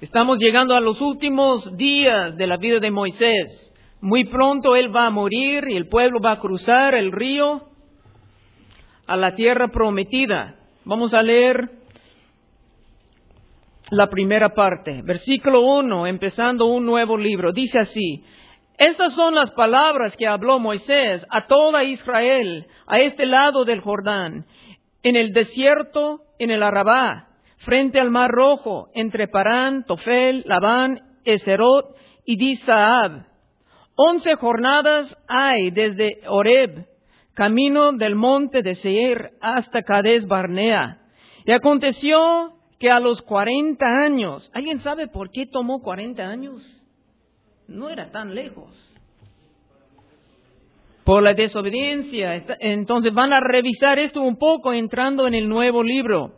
Estamos llegando a los últimos días de la vida de Moisés. Muy pronto él va a morir y el pueblo va a cruzar el río a la tierra prometida. Vamos a leer la primera parte, versículo 1, empezando un nuevo libro. Dice así: Estas son las palabras que habló Moisés a toda Israel a este lado del Jordán, en el desierto, en el Arabá, frente al Mar Rojo, entre Parán, Tofel, Labán, Eserot y Disaab. 11 jornadas hay desde Horeb, camino del monte de Seir, hasta Cades Barnea. Y aconteció que a los 40 años, ¿alguien sabe por qué tomó 40 años? No era tan lejos. Por la desobediencia. Entonces van a revisar esto un poco entrando en el nuevo libro.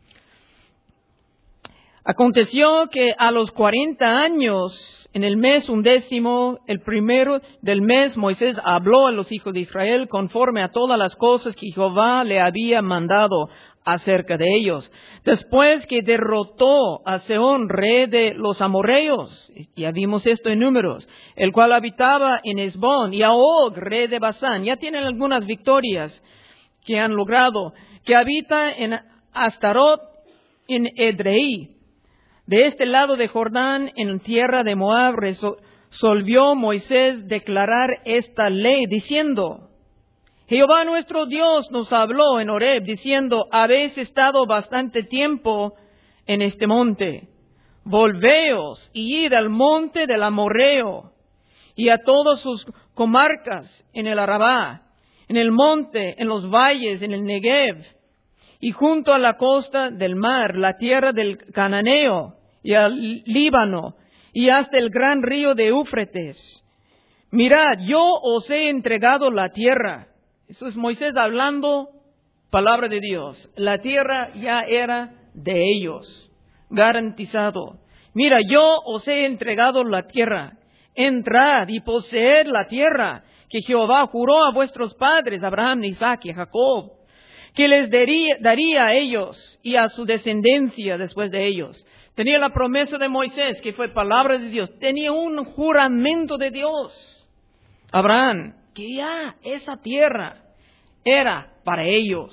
Aconteció que a los 40 años, en el mes 11, el primero del mes, Moisés habló a los hijos de Israel conforme a todas las cosas que Jehová le había mandado acerca de ellos. Después que derrotó a Sehón, rey de los amorreos, ya vimos esto en Números, el cual habitaba en Hesbón, y a Og, rey de Basán, ya tienen algunas victorias que han logrado, que habita en Astarot, en Edrei. De este lado de Jordán, en tierra de Moab, resolvió Moisés declarar esta ley, diciendo: Jehová nuestro Dios nos habló en Horeb, diciendo: Habéis estado bastante tiempo en este monte. Volveos y id al monte del Amorreo, y a todas sus comarcas en el Arabá, en el monte, en los valles, en el Negev, y junto a la costa del mar, la tierra del Cananeo, y al Líbano, y hasta el gran río de Éufrates. Mirad, yo os he entregado la tierra. Eso es Moisés hablando palabra de Dios. La tierra ya era de ellos, garantizado. Mira, yo os he entregado la tierra. Entrad y poseed la tierra que Jehová juró a vuestros padres, Abraham, Isaac y Jacob, que les daría a ellos y a su descendencia después de ellos. Tenía la promesa de Moisés, que fue palabra de Dios. Tenía un juramento de Dios. Abraham, que ya esa tierra era para ellos.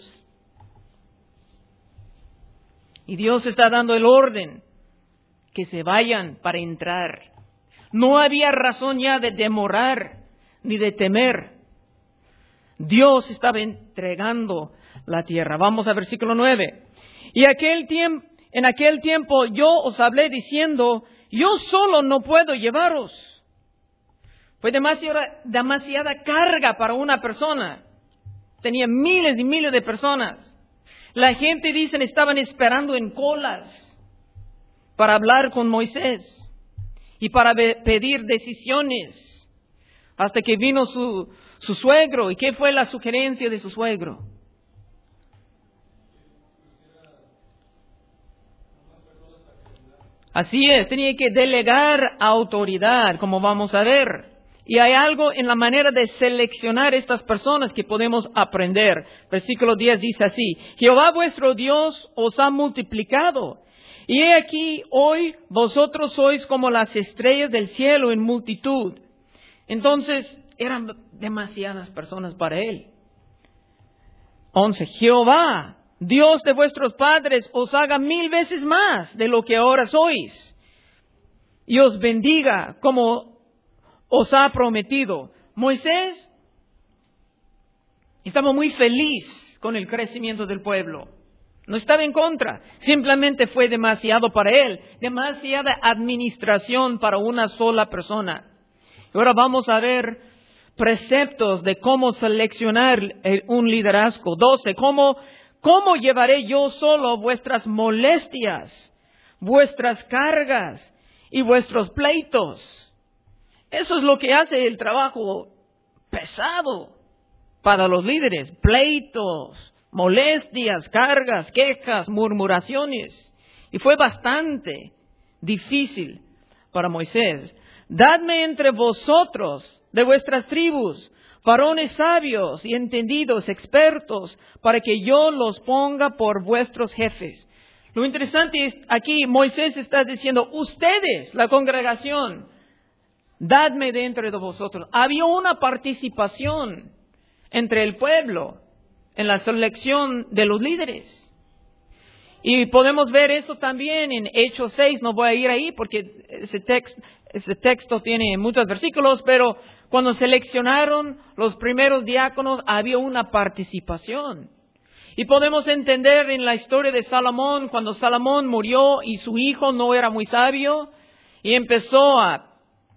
Y Dios está dando el orden que se vayan para entrar. No había razón ya de demorar ni de temer. Dios estaba entregando la tierra. Vamos a versículo 9. Y en aquel tiempo yo os hablé diciendo: yo solo no puedo llevaros. Fue demasiada carga para una persona. Tenía miles y miles de personas. La gente, dicen, estaban esperando en colas para hablar con Moisés y para pedir decisiones. Hasta que vino su suegro. ¿Y qué fue la sugerencia de su suegro? Así es, tenía que delegar autoridad, como vamos a ver. Y hay algo en la manera de seleccionar estas personas que podemos aprender. Versículo 10 dice así: Jehová vuestro Dios os ha multiplicado. Y he aquí, hoy vosotros sois como las estrellas del cielo en multitud. Entonces, eran demasiadas personas para él. 11. Jehová, Dios de vuestros padres, os haga 1000 veces más de lo que ahora sois, y os bendiga como os ha prometido. Moisés estaba muy feliz con el crecimiento del pueblo. No estaba en contra. Simplemente fue demasiado para él. Demasiada administración para una sola persona. Y ahora vamos a ver preceptos de cómo seleccionar un liderazgo. 12. ¿Cómo llevaré yo solo vuestras molestias, vuestras cargas y vuestros pleitos? Eso es lo que hace el trabajo pesado para los líderes. Pleitos, molestias, cargas, quejas, murmuraciones. Y fue bastante difícil para Moisés. Dadme entre vosotros de vuestras tribus varones sabios y entendidos, expertos, para que yo los ponga por vuestros jefes. Lo interesante es, aquí Moisés está diciendo, ustedes, la congregación, dadme de entre vosotros. Había una participación entre el pueblo en la selección de los líderes. Y podemos ver eso también en Hechos 6, no voy a ir ahí porque ese texto tiene muchos versículos, pero cuando seleccionaron los primeros diáconos había una participación. Y podemos entender en la historia de Salomón, cuando Salomón murió y su hijo no era muy sabio y empezó a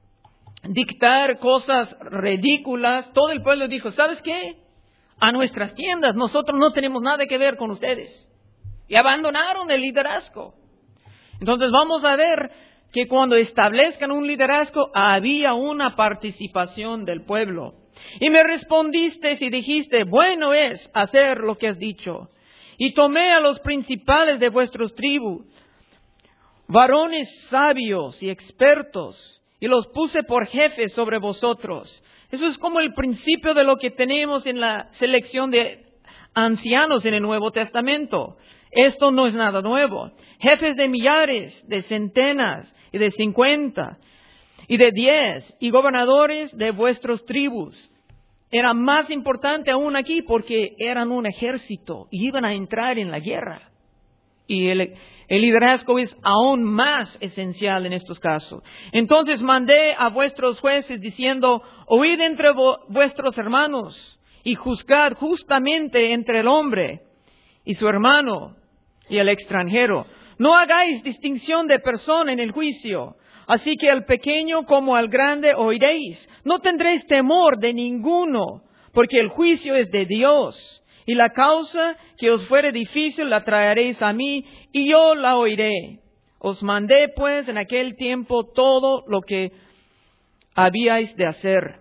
dictar cosas ridículas, todo el pueblo dijo, ¿sabes qué? A nuestras tiendas, nosotros no tenemos nada que ver con ustedes. Y abandonaron el liderazgo. Entonces vamos a ver que cuando establezcan un liderazgo había una participación del pueblo. Y me respondiste y dijiste, bueno es hacer lo que has dicho. Y tomé a los principales de vuestros tribus, varones sabios y expertos, y los puse por jefes sobre vosotros. Eso es como el principio de lo que tenemos en la selección de ancianos en el Nuevo Testamento. Esto no es nada nuevo. Jefes de millares, de centenas y de 50 y de 10 y gobernadores de vuestros tribus. Era más importante aún aquí porque eran un ejército y iban a entrar en la guerra. Y el liderazgo es aún más esencial en estos casos. Entonces mandé a vuestros jueces diciendo, oíd entre vuestros hermanos y juzgad justamente entre el hombre y su hermano y el extranjero. No hagáis distinción de persona en el juicio. Así que al pequeño como al grande oiréis. No tendréis temor de ninguno, porque el juicio es de Dios. Y la causa que os fuere difícil la traeréis a mí, y yo la oiré. Os mandé pues en aquel tiempo todo lo que habíais de hacer.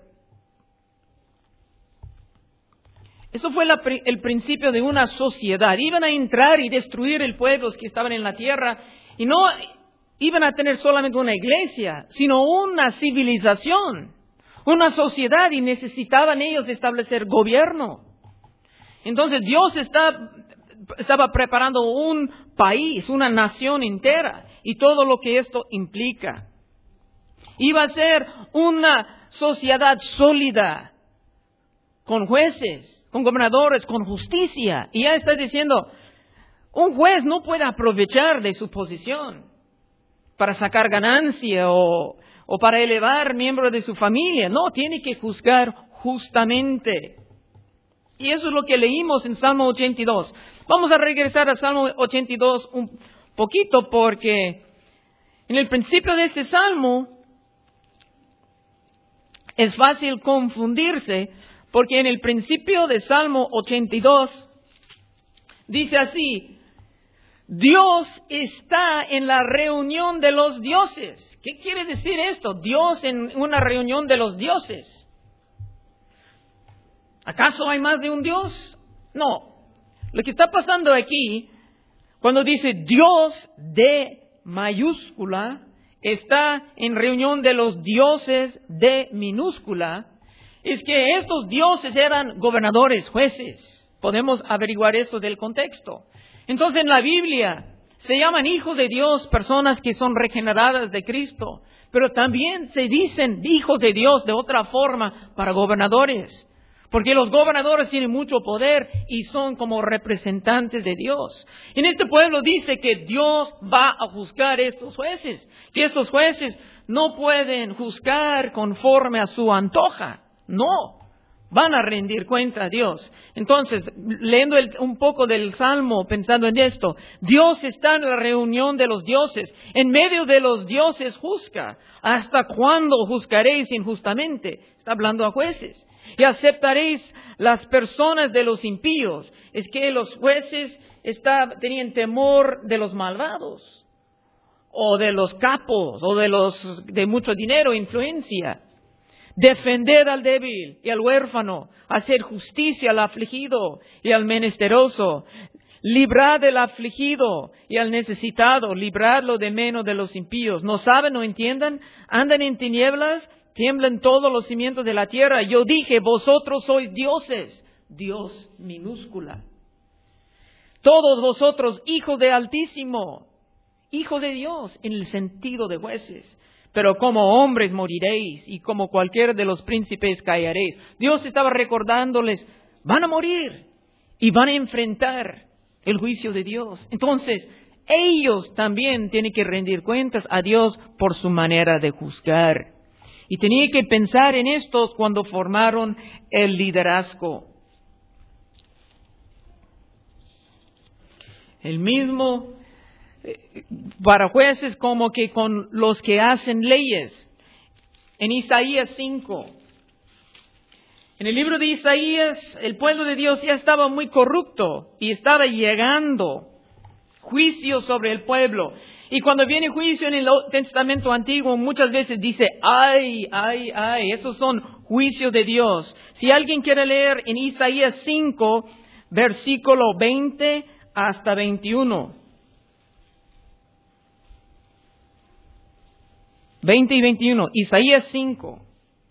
Eso fue el principio de una sociedad. Iban a entrar y destruir el pueblo que estaban en la tierra, y no iban a tener solamente una iglesia, sino una civilización, una sociedad, y necesitaban ellos establecer gobierno. Entonces Dios estaba preparando un país, una nación entera, y todo lo que esto implica. Iba a ser una sociedad sólida, con jueces, con gobernadores, con justicia. Y ya está diciendo, un juez no puede aprovechar de su posición para sacar ganancia o para elevar miembros de su familia. No, tiene que juzgar justamente. Y eso es lo que leímos en Salmo 82. Vamos a regresar a Salmo 82 un poquito porque en el principio de este Salmo es fácil confundirse porque en el principio de Salmo 82 dice así, Dios está en la reunión de los dioses. ¿Qué quiere decir esto? Dios en una reunión de los dioses. ¿Acaso hay más de un Dios? No. Lo que está pasando aquí, cuando dice Dios de mayúscula, está en reunión de los dioses de minúscula, es que estos dioses eran gobernadores, jueces. Podemos averiguar eso del contexto. Entonces en la Biblia se llaman hijos de Dios personas que son regeneradas de Cristo, pero también se dicen hijos de Dios de otra forma para gobernadores. Porque los gobernadores tienen mucho poder y son como representantes de Dios. En este pueblo dice que Dios va a juzgar a estos jueces. Que estos jueces no pueden juzgar conforme a su antoja. No, van a rendir cuenta a Dios. Entonces, leyendo un poco del Salmo, pensando en esto, Dios está en la reunión de los dioses. En medio de los dioses juzga. ¿Hasta cuándo juzgaréis injustamente? Está hablando a jueces. Y aceptaréis las personas de los impíos. Es que los jueces tenían temor de los malvados, o de los capos, o de mucho dinero, influencia. Defended al débil y al huérfano, hacer justicia al afligido y al menesteroso. Librad al afligido y al necesitado, libradlo de menos de los impíos. ¿No saben, no entiendan? Andan en tinieblas, tiemblan todos los cimientos de la tierra. Yo dije, vosotros sois dioses. Dios minúscula. Todos vosotros, hijos de Altísimo, hijos de Dios, en el sentido de jueces. Pero como hombres moriréis, y como cualquiera de los príncipes caeréis. Dios estaba recordándoles, van a morir, y van a enfrentar el juicio de Dios. Entonces, ellos también tienen que rendir cuentas a Dios por su manera de juzgar. Y tenía que pensar en esto cuando formaron el liderazgo. El mismo para jueces como que con los que hacen leyes. En Isaías 5. En el libro de Isaías, el pueblo de Dios ya estaba muy corrupto y estaba llegando juicio sobre el pueblo. Y cuando viene juicio en el Testamento Antiguo, muchas veces dice, ay, esos son juicios de Dios. Si alguien quiere leer en Isaías 5, versículo 20 hasta 21. 20 y 21, Isaías 5.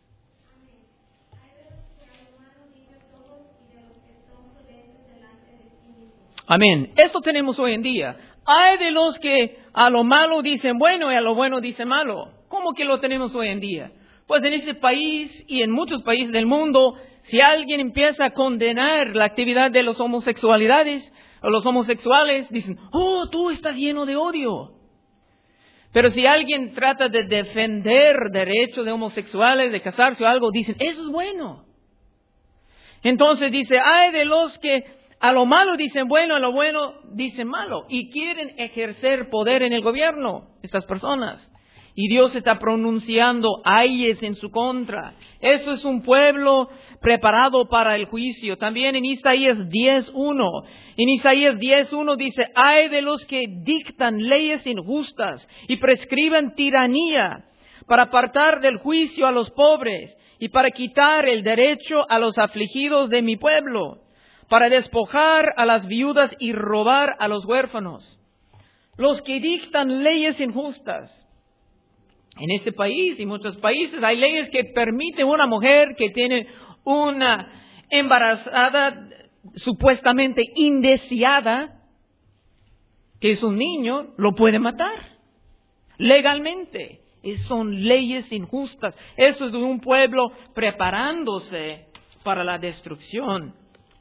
Amén. Esto tenemos hoy en día. Hay de los que a lo malo dicen bueno y a lo bueno dicen malo. ¿Cómo que lo tenemos hoy en día? Pues en ese país y en muchos países del mundo, si alguien empieza a condenar la actividad de los homosexualidades o los homosexuales, dicen, oh, tú estás lleno de odio. Pero si alguien trata de defender derechos de homosexuales, de casarse o algo, dicen, eso es bueno. Entonces dice, hay de los que a lo malo dicen bueno, a lo bueno dicen malo. Y quieren ejercer poder en el gobierno, estas personas. Y Dios está pronunciando ayes en su contra. Eso es un pueblo preparado para el juicio. También en Isaías 10:1. En Isaías 10:1 dice, ay de los que dictan leyes injustas y prescriben tiranía para apartar del juicio a los pobres y para quitar el derecho a los afligidos de mi pueblo, para despojar a las viudas y robar a los huérfanos. Los que dictan leyes injustas. En este país y muchos países hay leyes que permiten a una mujer que tiene una embarazada supuestamente indeseada, que es un niño, lo puede matar legalmente. Son leyes injustas. Eso es de un pueblo preparándose para la destrucción.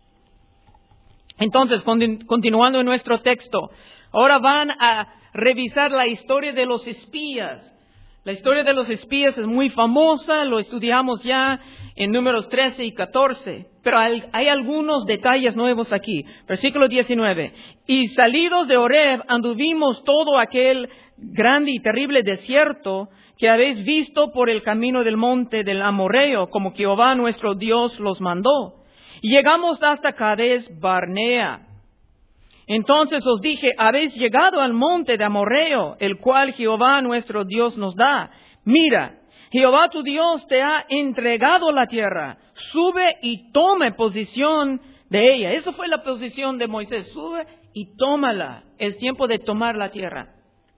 Entonces, continuando en nuestro texto, ahora van a revisar la historia de los espías. La historia de los espías es muy famosa, lo estudiamos ya en Números 13 y 14, pero hay algunos detalles nuevos aquí. Versículo 19. Y salidos de Horeb anduvimos todo aquel grande y terrible desierto que habéis visto por el camino del monte del Amorreo, como Jehová nuestro Dios los mandó. Y llegamos hasta Cades Barnea. Entonces os dije, habéis llegado al monte de Amorreo, el cual Jehová nuestro Dios nos da. Mira, Jehová tu Dios te ha entregado la tierra. Sube y tome posesión de ella. Esa fue la posición de Moisés. Sube y tómala. Es tiempo de tomar la tierra.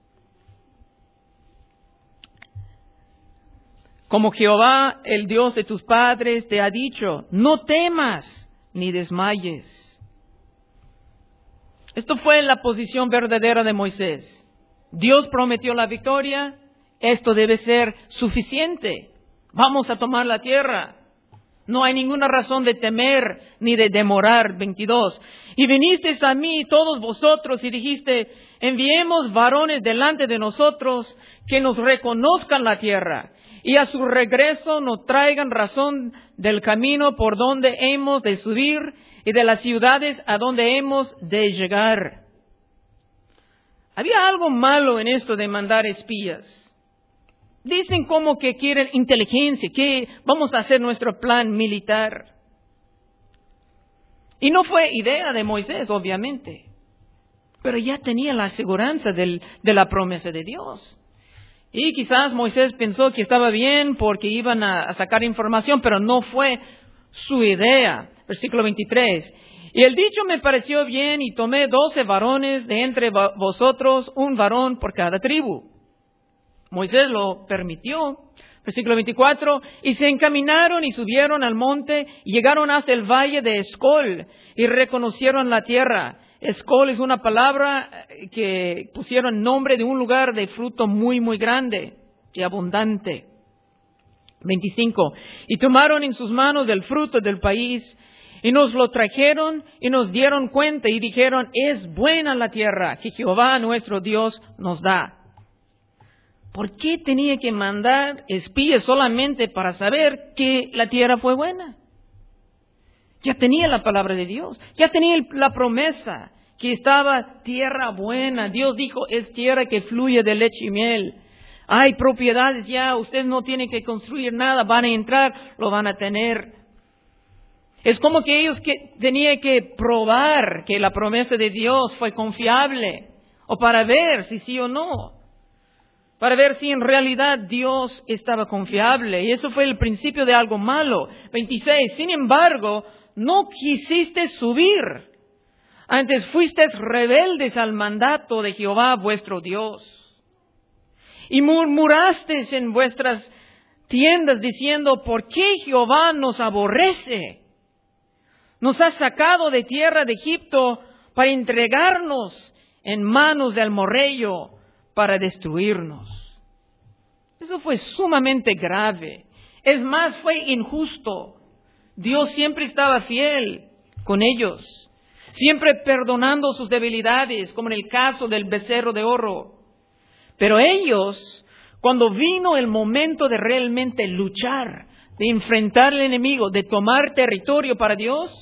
Como Jehová, el Dios de tus padres, te ha dicho, no temas ni desmayes. Esto fue la posición verdadera de Moisés. Dios prometió la victoria. Esto debe ser suficiente. Vamos a tomar la tierra. No hay ninguna razón de temer ni de demorar. 22. Y vinisteis a mí todos vosotros y dijiste, enviemos varones delante de nosotros que nos reconozcan la tierra. Y a su regreso nos traigan razón del camino por donde hemos de subir y de las ciudades a donde hemos de llegar. Había algo malo en esto de mandar espías. Dicen como que quieren inteligencia, que vamos a hacer nuestro plan militar. Y no fue idea de Moisés, obviamente. Pero ya tenía la aseguranza de la promesa de Dios. Y quizás Moisés pensó que estaba bien porque iban a sacar información, pero no fue su idea. Versículo 23. Y el dicho me pareció bien y tomé 12 varones de entre vosotros, un varón por cada tribu. Moisés lo permitió. Versículo 24. Y se encaminaron y subieron al monte y llegaron hasta el valle de Escol y reconocieron la tierra. Escol es una palabra que pusieron nombre de un lugar de fruto muy, muy grande y abundante. 25. Y tomaron en sus manos el fruto del país y nos lo trajeron y nos dieron cuenta y dijeron, es buena la tierra que Jehová nuestro Dios nos da. ¿Por qué tenía que mandar espías solamente para saber que la tierra fue buena? Ya tenía la palabra de Dios, ya tenía la promesa que estaba tierra buena. Dios dijo, es tierra que fluye de leche y miel. Hay propiedades ya, ustedes no tienen que construir nada, van a entrar, lo van a tener. Es como que ellos tenían que probar que la promesa de Dios fue confiable, o para ver si sí o no, para ver si en realidad Dios estaba confiable. Y eso fue el principio de algo malo. 26. Sin embargo, no quisiste subir, antes fuisteis rebeldes al mandato de Jehová vuestro Dios. Y murmurasteis en vuestras tiendas diciendo, ¿por qué Jehová nos aborrece? Nos ha sacado de tierra de Egipto para entregarnos en manos del amorreo para destruirnos. Eso fue sumamente grave. Es más, fue injusto. Dios siempre estaba fiel con ellos, siempre perdonando sus debilidades, como en el caso del becerro de oro. Pero ellos, cuando vino el momento de realmente luchar, de enfrentar al enemigo, de tomar territorio para Dios,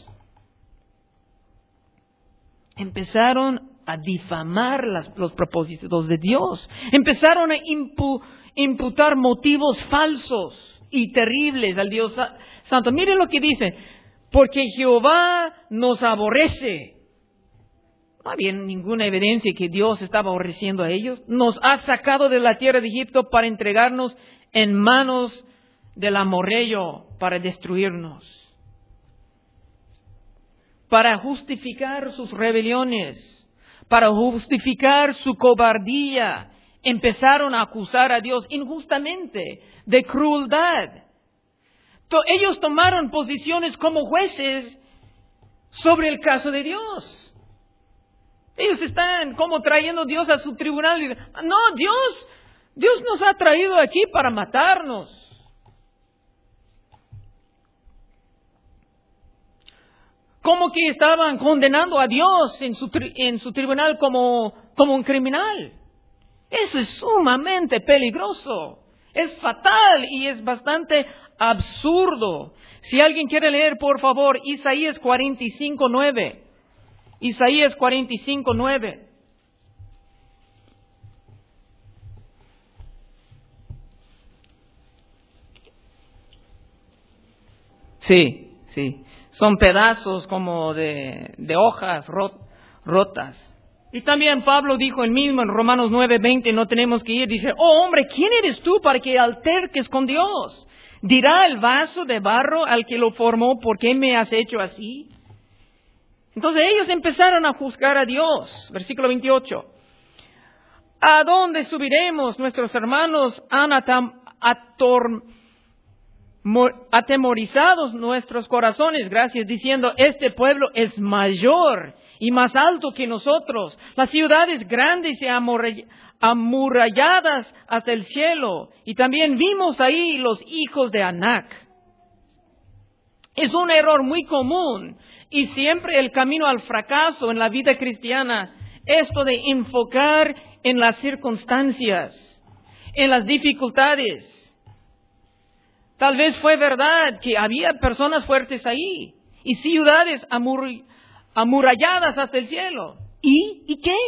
empezaron a difamar los propósitos de Dios. Empezaron a imputar motivos falsos y terribles al Dios Santo. Miren lo que dice, porque Jehová nos aborrece. No había ninguna evidencia que Dios estaba aborreciendo a ellos. Nos ha sacado de la tierra de Egipto para entregarnos en manos del amorreo para destruirnos. Para justificar sus rebeliones, para justificar su cobardía, empezaron a acusar a Dios injustamente de crueldad. Ellos tomaron posiciones como jueces sobre el caso de Dios. Ellos están como trayendo a Dios a su tribunal. No, Dios nos ha traído aquí para matarnos. Como que estaban condenando a Dios en su tribunal como un criminal. Eso es sumamente peligroso. Es fatal y es bastante absurdo. Si alguien quiere leer, por favor, Isaías 45:9. Isaías 45:9. Sí. Son pedazos como de hojas rotas. Y también Pablo dijo el mismo en Romanos 9:20, no tenemos que ir, dice, oh hombre, ¿quién eres tú para que alterques con Dios? ¿Dirá el vaso de barro al que lo formó, ¿por qué me has hecho así? Entonces ellos empezaron a juzgar a Dios. Versículo 28. ¿A dónde subiremos? Nuestros hermanos han atemorizados nuestros corazones, gracias, diciendo, este pueblo es mayor y más alto que nosotros. Las ciudades grandes y amuralladas hasta el cielo. Y también vimos ahí los hijos de Anac. Es un error muy común y siempre el camino al fracaso en la vida cristiana, esto de enfocar en las circunstancias, en las dificultades. Tal vez fue verdad que había personas fuertes ahí y ciudades amuralladas hasta el cielo. ¿Y qué?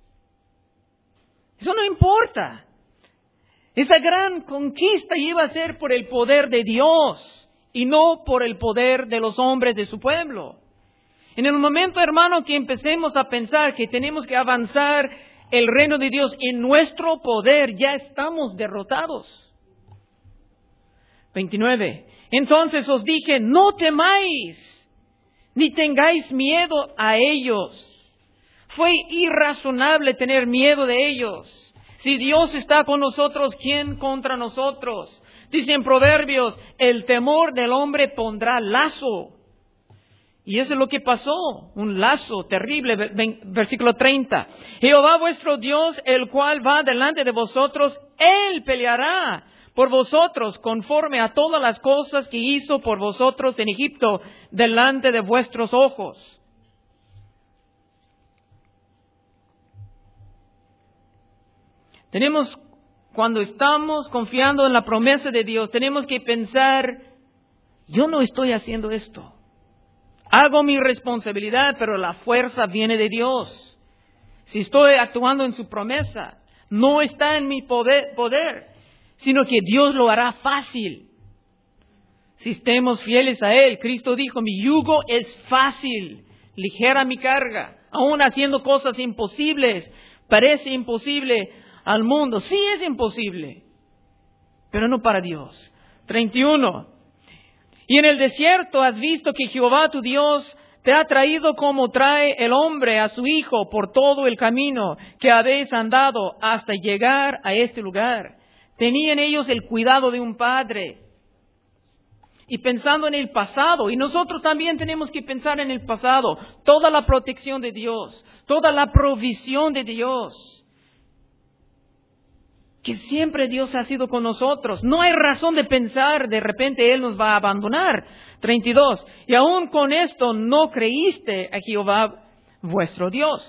Eso no importa. Esa gran conquista iba a ser por el poder de Dios y no por el poder de los hombres de su pueblo. En el momento, hermano, que empecemos a pensar que tenemos que avanzar el reino de Dios en nuestro poder, ya estamos derrotados. 29. Entonces os dije, no temáis, ni tengáis miedo a ellos. Fue irrazonable tener miedo de ellos. Si Dios está con nosotros, ¿quién contra nosotros? Dice en Proverbios, el temor del hombre pondrá lazo Y eso es lo que pasó, un lazo terrible, versículo 30. Jehová vuestro Dios, el cual va delante de vosotros, Él peleará por vosotros conforme a todas las cosas que hizo por vosotros en Egipto, delante de vuestros ojos. Cuando estamos confiando en la promesa de Dios, tenemos que pensar, yo no estoy haciendo esto. Hago mi responsabilidad, pero la fuerza viene de Dios. Si estoy actuando en su promesa, no está en mi poder, sino que Dios lo hará fácil. Si estemos fieles a Él, Cristo dijo, mi yugo es fácil, ligera mi carga, aún haciendo cosas imposibles. Parece imposible al mundo, sí es imposible, pero no para Dios. 31. Y en el desierto has visto que Jehová tu Dios te ha traído como trae el hombre a su hijo por todo el camino que habéis andado hasta llegar a este lugar. Tenían ellos el cuidado de un padre. Y pensando en el pasado, y nosotros también tenemos que pensar en el pasado, toda la protección de Dios, toda la provisión de Dios. Que siempre Dios ha sido con nosotros. No hay razón de pensar de repente Él nos va a abandonar. 32. Y aún con esto no creíste a Jehová vuestro Dios.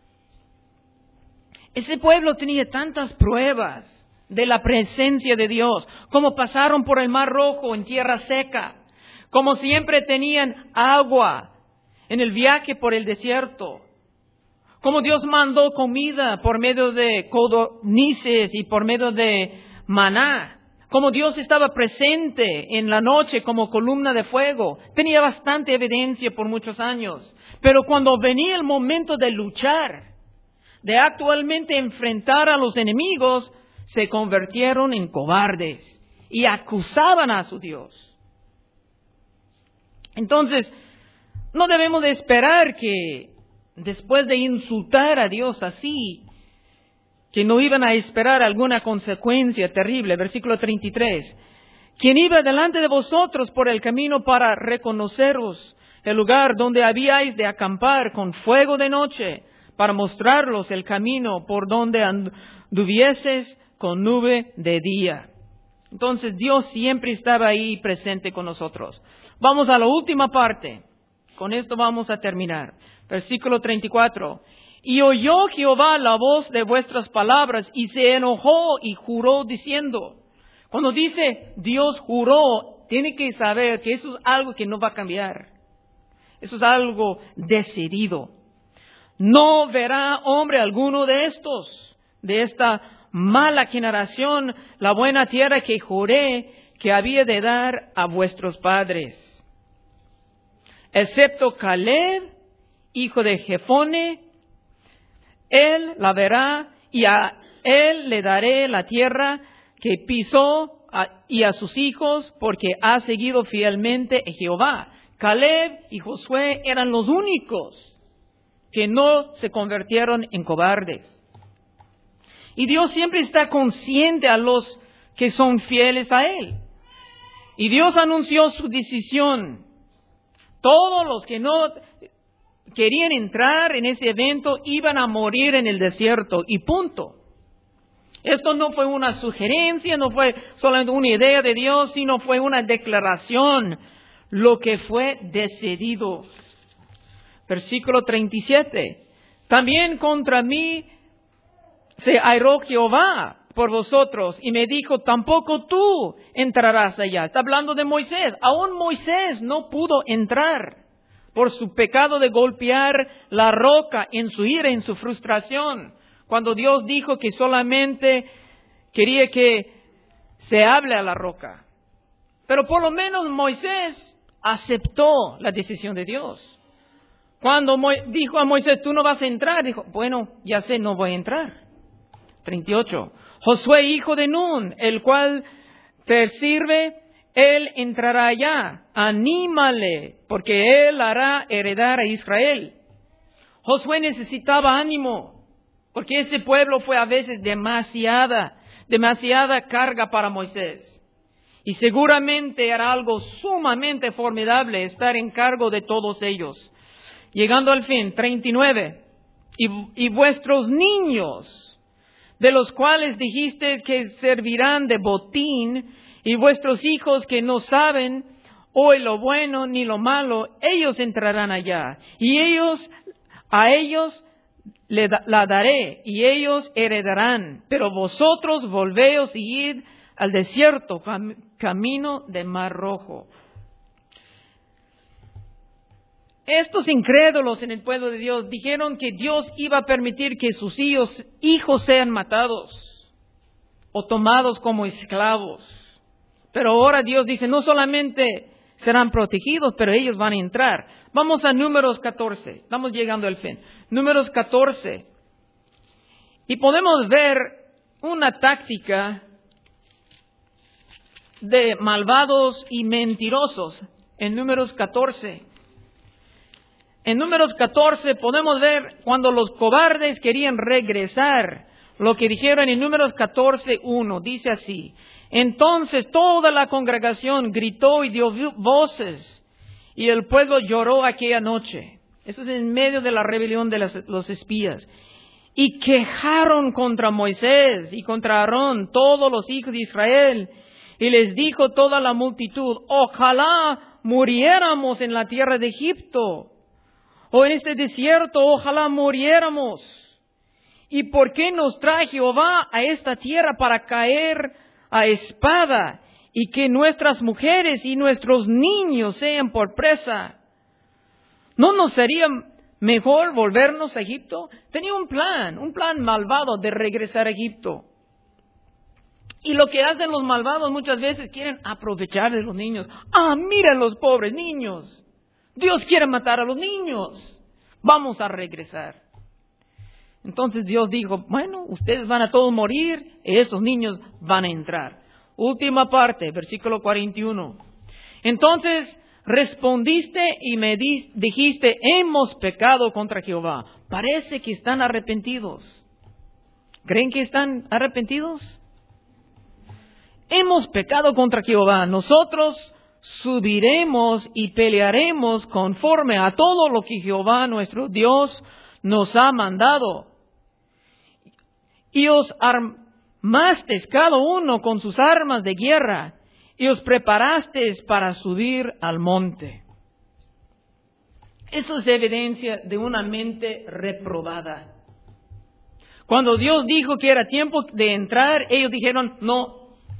Ese pueblo tenía tantas pruebas de la presencia de Dios, como pasaron por el Mar Rojo en tierra seca, como siempre tenían agua en el viaje por el desierto. Como Dios mandó comida por medio de codornices y por medio de maná. Como Dios estaba presente en la noche como columna de fuego. Tenía bastante evidencia por muchos años. Pero cuando venía el momento de luchar, de actualmente enfrentar a los enemigos, se convirtieron en cobardes y acusaban a su Dios. Entonces, no debemos de esperar que después de insultar a Dios así, que no iban a esperar alguna consecuencia terrible. Versículo 33. Quien iba delante de vosotros por el camino para reconoceros el lugar donde habíais de acampar con fuego de noche, para mostraros el camino por donde anduvieses con nube de día. Entonces Dios siempre estaba ahí presente con nosotros. Vamos a la última parte. Con esto vamos a terminar. Versículo 34. Y oyó Jehová la voz de vuestras palabras y se enojó y juró diciendo. Cuando dice Dios juró, tiene que saber que eso es algo que no va a cambiar. Eso es algo decidido. No verá hombre alguno de esta mala generación, la buena tierra que juré que había de dar a vuestros padres. Excepto Caleb, hijo de Jefone, él la verá y a él le daré la tierra que pisó y a sus hijos porque ha seguido fielmente a Jehová. Caleb y Josué eran los únicos que no se convirtieron en cobardes. Y Dios siempre está consciente a los que son fieles a Él. Y Dios anunció su decisión. Todos los que no querían entrar en ese evento iban a morir en el desierto y punto. Esto no fue una sugerencia, no fue solamente una idea de Dios, sino fue una declaración, lo que fue decidido. Versículo 37. También contra mí se airó Jehová por vosotros y me dijo, tampoco tú entrarás allá. Está hablando de Moisés. Aún Moisés no pudo entrar por su pecado de golpear la roca en su ira, en su frustración. Cuando Dios dijo que solamente quería que se hable a la roca. Pero por lo menos Moisés aceptó la decisión de Dios. Cuando dijo a Moisés, tú no vas a entrar, dijo, bueno, ya sé, no voy a entrar. 38. Josué, hijo de Nun, el cual te sirve, él entrará allá. Anímale, porque él hará heredar a Israel. Josué necesitaba ánimo, porque ese pueblo fue a veces demasiada carga para Moisés. Y seguramente era algo sumamente formidable estar en cargo de todos ellos. Llegando al fin, 39. Y vuestros niños, de los cuales dijiste que servirán de botín, y vuestros hijos que no saben hoy lo bueno ni lo malo, ellos entrarán allá. Y a ellos la daré, y ellos heredarán. Pero vosotros volveos y id al desierto, camino de Mar Rojo. Estos incrédulos en el pueblo de Dios dijeron que Dios iba a permitir que sus hijos sean matados o tomados como esclavos. Pero ahora Dios dice, no solamente serán protegidos, pero ellos van a entrar. Vamos a Números 14. Estamos llegando al fin. Números 14. Y podemos ver una táctica de malvados y mentirosos en Números 14. En Números 14 podemos ver cuando los cobardes querían regresar, lo que dijeron en Números 14:1, dice así: entonces toda la congregación gritó y dio voces, y el pueblo lloró aquella noche. Eso es en medio de la rebelión de los espías. Y quejaron contra Moisés y contra Aarón todos los hijos de Israel, y les dijo toda la multitud: ojalá muriéramos en la tierra de Egipto, o en este desierto, ojalá muriéramos. ¿Y por qué nos trae Jehová a esta tierra para caer a espada, y que nuestras mujeres y nuestros niños sean por presa? ¿No nos sería mejor volvernos a Egipto? Tenía un plan malvado de regresar a Egipto. Y lo que hacen los malvados muchas veces, quieren aprovechar de los niños. Mira los pobres niños. Dios quiere matar a los niños. Vamos a regresar. Entonces Dios dijo, bueno, ustedes van a todos morir y estos niños van a entrar. Última parte, versículo 41. Entonces respondiste y me dijiste, hemos pecado contra Jehová. Parece que están arrepentidos. ¿Creen que están arrepentidos? Hemos pecado contra Jehová. Nosotros subiremos y pelearemos conforme a todo lo que Jehová nuestro Dios nos ha mandado. Y os armasteis cada uno con sus armas de guerra, y os preparasteis para subir al monte. Eso es evidencia de una mente reprobada. Cuando Dios dijo que era tiempo de entrar, ellos dijeron, no,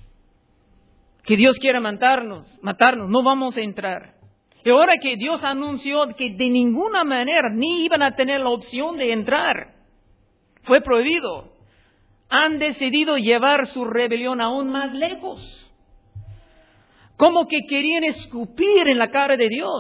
que Dios quiere matarnos, no vamos a entrar. Y ahora que Dios anunció que de ninguna manera ni iban a tener la opción de entrar, fue prohibido, han decidido llevar su rebelión aún más lejos. Como que querían escupir en la cara de Dios,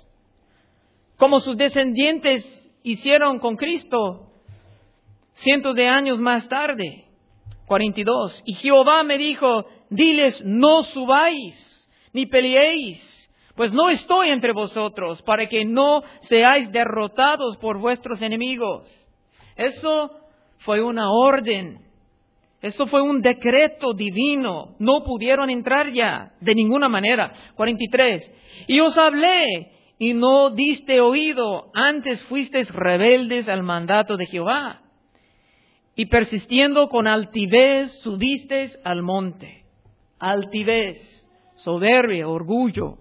como sus descendientes hicieron con Cristo cientos de años más tarde. 42. Y Jehová me dijo, diles, no subáis, ni peleéis, pues no estoy entre vosotros, para que no seáis derrotados por vuestros enemigos. Eso fue una orden. Eso fue un decreto divino. No pudieron entrar ya, de ninguna manera. 43. Y os hablé, y no diste oído, antes fuisteis rebeldes al mandato de Jehová. Y persistiendo con altivez subisteis al monte. Altivez, soberbia, orgullo.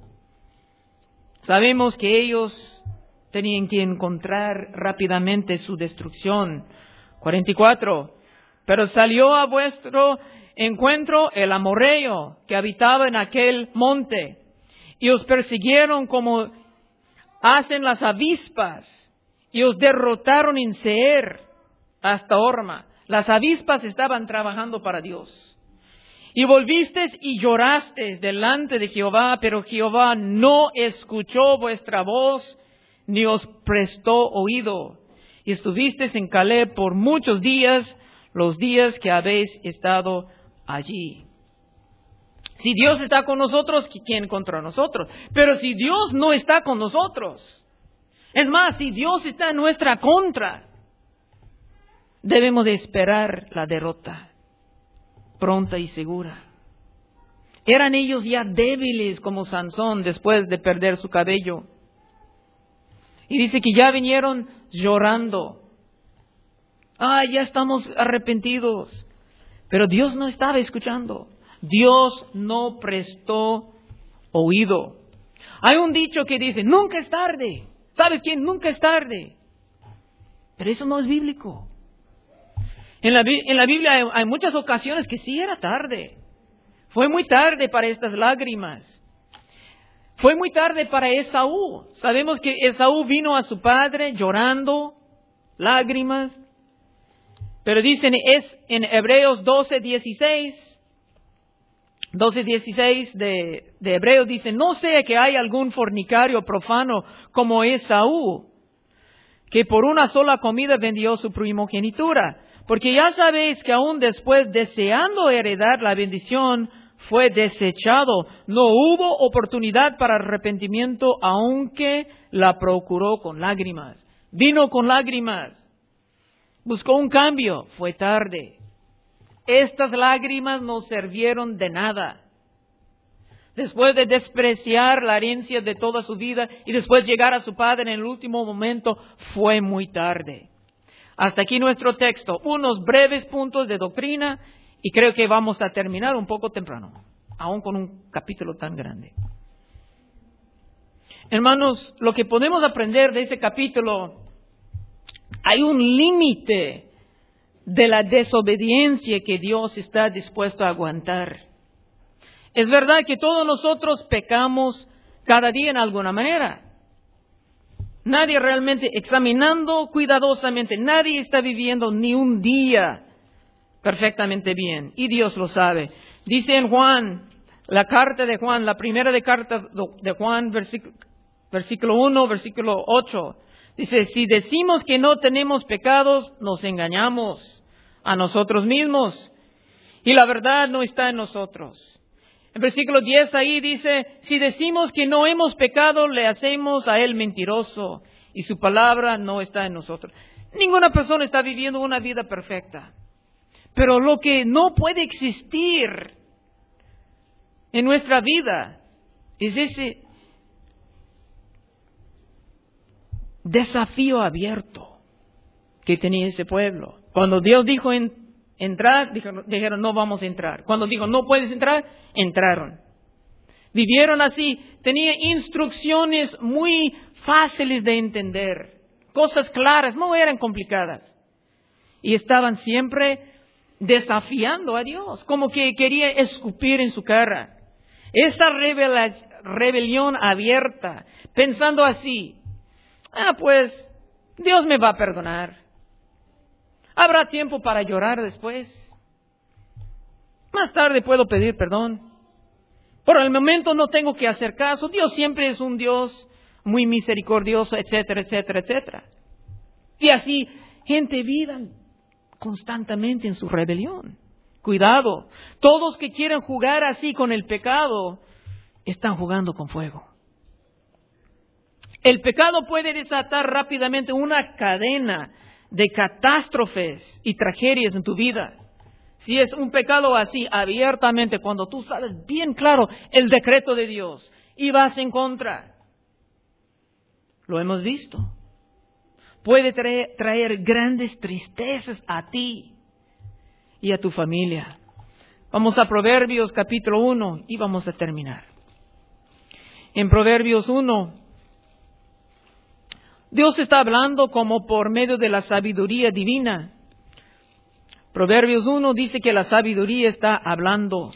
Sabemos que ellos tenían que encontrar rápidamente su destrucción. 44. Pero salió a vuestro encuentro el amorreo que habitaba en aquel monte, y os persiguieron como hacen las avispas, y os derrotaron en Seir hasta Horma. Las avispas estaban trabajando para Dios. Y volvisteis y llorasteis delante de Jehová, pero Jehová no escuchó vuestra voz, ni os prestó oído. Y estuvisteis en Caleb por muchos días, los días que habéis estado allí. Si Dios está con nosotros, ¿quién contra nosotros? Pero si Dios no está con nosotros, es más, si Dios está en nuestra contra, debemos de esperar la derrota, pronta y segura. Eran ellos ya débiles como Sansón después de perder su cabello. Y dice que ya vinieron llorando. Ya estamos arrepentidos. Pero Dios no estaba escuchando. Dios no prestó oído. Hay un dicho que dice, nunca es tarde. ¿Sabes quién? Nunca es tarde. Pero eso no es bíblico. En la Biblia hay muchas ocasiones que sí era tarde. Fue muy tarde para estas lágrimas. Fue muy tarde para Esaú. Sabemos que Esaú vino a su padre llorando, lágrimas. Pero dicen, es en Hebreos 12:16 de Hebreos, dice, no sea que haya algún fornicario profano como Esaú, que por una sola comida vendió su primogenitura. Porque ya sabéis que aún después, deseando heredar la bendición, fue desechado. No hubo oportunidad para arrepentimiento, aunque la procuró con lágrimas. Vino con lágrimas. Buscó un cambio. Fue tarde. Estas lágrimas no sirvieron de nada. Después de despreciar la herencia de toda su vida y después llegar a su padre en el último momento, fue muy tarde. Hasta aquí nuestro texto. Unos breves puntos de doctrina y creo que vamos a terminar un poco temprano, aún con un capítulo tan grande. Hermanos, lo que podemos aprender de ese capítulo, hay un límite de la desobediencia que Dios está dispuesto a aguantar. Es verdad que todos nosotros pecamos cada día en alguna manera. Nadie realmente, examinando cuidadosamente, nadie está viviendo ni un día perfectamente bien. Y Dios lo sabe. Dice en Juan, la carta de Juan, la primera carta de Juan, versículo 1, versículo 8. Dice, si decimos que no tenemos pecados, nos engañamos a nosotros mismos. Y la verdad no está en nosotros. En versículo 10 ahí dice, si decimos que no hemos pecado, le hacemos a él mentiroso y su palabra no está en nosotros. Ninguna persona está viviendo una vida perfecta. Pero lo que no puede existir en nuestra vida es ese desafío abierto que tenía ese pueblo. Cuando Dios dijo entrar, dijeron no vamos a entrar. Cuando dijo no puedes entrar, entraron. Vivieron así, tenían instrucciones muy fáciles de entender, cosas claras, no eran complicadas. Y estaban siempre desafiando a Dios, como que quería escupir en su cara. Esa rebelión abierta, pensando así, pues Dios me va a perdonar. Habrá tiempo para llorar después. Más tarde puedo pedir perdón. Por el momento no tengo que hacer caso. Dios siempre es un Dios muy misericordioso, etcétera, etcétera, etcétera. Y así, gente vive constantemente en su rebelión. Cuidado. Todos que quieren jugar así con el pecado, están jugando con fuego. El pecado puede desatar rápidamente una cadena de catástrofes y tragedias en tu vida. Si es un pecado así, abiertamente, cuando tú sabes bien claro el decreto de Dios y vas en contra. Lo hemos visto. Puede traer grandes tristezas a ti y a tu familia. Vamos a Proverbios capítulo 1 y vamos a terminar. En Proverbios 1, Dios está hablando como por medio de la sabiduría divina. Proverbios 1 dice que la sabiduría está hablando.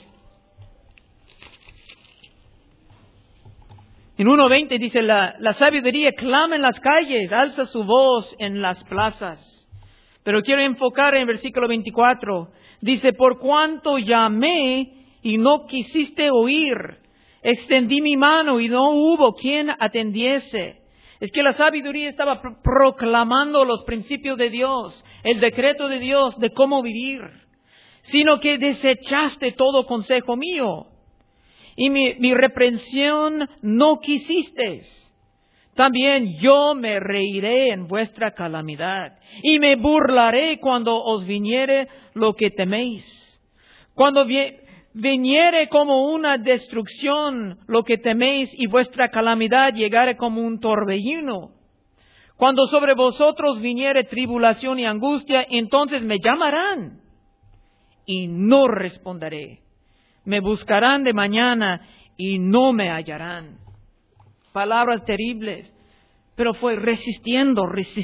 En 1:20 dice, la sabiduría clama en las calles, alza su voz en las plazas. Pero quiero enfocar en el versículo 24. Dice, por cuanto llamé y no quisiste oír, extendí mi mano y no hubo quien atendiese. Es que la sabiduría estaba proclamando los principios de Dios, el decreto de Dios de cómo vivir, sino que desechaste todo consejo mío y mi reprensión no quisiste. También yo me reiré en vuestra calamidad y me burlaré cuando os viniere lo que teméis. Cuando viniere como una destrucción lo que teméis, y vuestra calamidad llegare como un torbellino. Cuando sobre vosotros viniere tribulación y angustia, entonces me llamarán y no responderé. Me buscarán de mañana y no me hallarán. Palabras terribles, pero fue resistiendo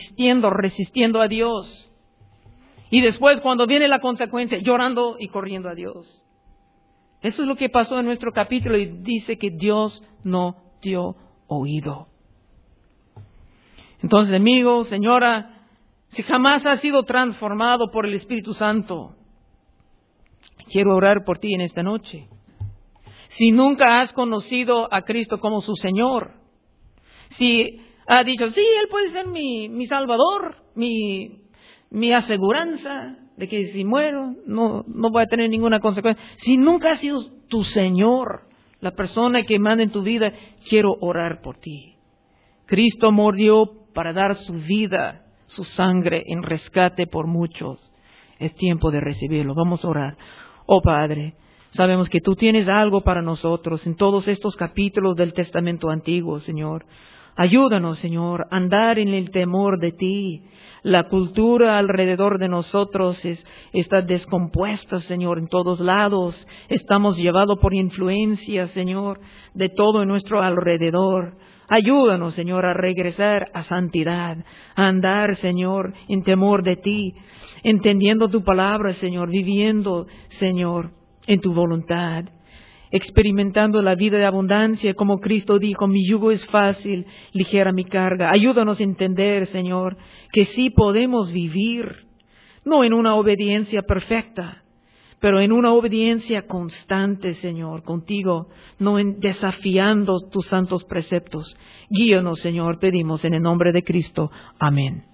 a Dios. Y después, cuando viene la consecuencia, llorando y corriendo a Dios. Eso es lo que pasó en nuestro capítulo, y dice que Dios no dio oído. Entonces, amigo, señora, si jamás has sido transformado por el Espíritu Santo, quiero orar por ti en esta noche. Si nunca has conocido a Cristo como su Señor, si has dicho, sí, Él puede ser mi Salvador, mi aseguranza de que si muero no voy a tener ninguna consecuencia. Si nunca has sido tu Señor, la persona que manda en tu vida, quiero orar por ti. Cristo murió para dar su vida, su sangre en rescate por muchos. Es tiempo de recibirlo. Vamos a orar. Oh Padre, sabemos que tú tienes algo para nosotros en todos estos capítulos del Testamento Antiguo, Señor. Ayúdanos, Señor, a andar en el temor de ti. La cultura alrededor de nosotros está descompuesta, Señor, en todos lados. Estamos llevados por influencia, Señor, de todo en nuestro alrededor. Ayúdanos, Señor, a regresar a santidad, a andar, Señor, en temor de ti, entendiendo tu palabra, Señor, viviendo, Señor, en tu voluntad, experimentando la vida de abundancia, como Cristo dijo, mi yugo es fácil, ligera mi carga. Ayúdanos a entender, Señor, que sí podemos vivir, no en una obediencia perfecta, pero en una obediencia constante, Señor, contigo, no en desafiando tus santos preceptos. Guíanos, Señor, pedimos en el nombre de Cristo. Amén.